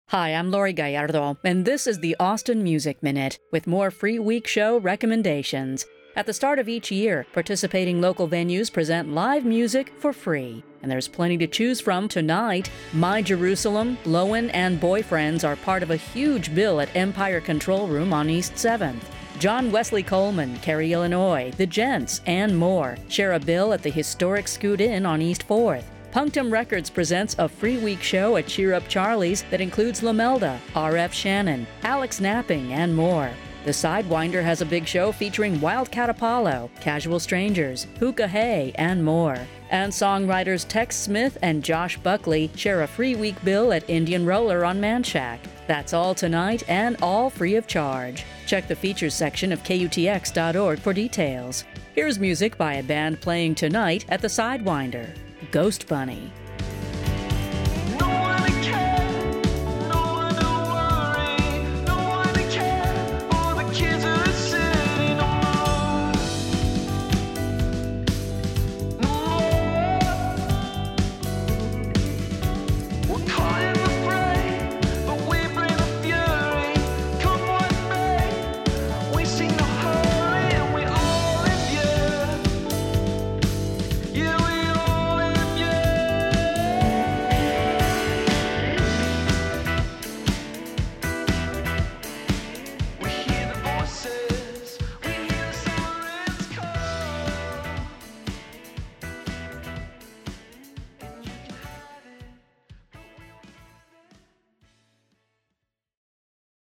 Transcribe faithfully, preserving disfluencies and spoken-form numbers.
Hi, I'm Lori Gallardo, and this is the Austin Music Minute with more free week show recommendations. At the start of each year, participating local venues present live music for free. And there's plenty to choose from tonight. My Jerusalem, Lowen, and Boyfriends are part of a huge bill at Empire Control Room on East seventh. John Wesley Coleman, Cary, Illinois, The Gents, and more share a bill at the historic Scoot Inn on East fourth. Punctum Records presents a free week show at Cheer Up Charlie's that includes Lamelda, R F. Shannon, Alex Napping, and more. The Sidewinder has a big show featuring Wildcat Apollo, Casual Strangers, Hookah Hay, and more. And songwriters Tex Smith and Josh Buckley share a free week bill at Indian Roller on Manchac. That's all tonight and all free of charge. Check the features section of K U T X dot org for details. Here's music by a band playing tonight at the Sidewinder, Ghost Bunny.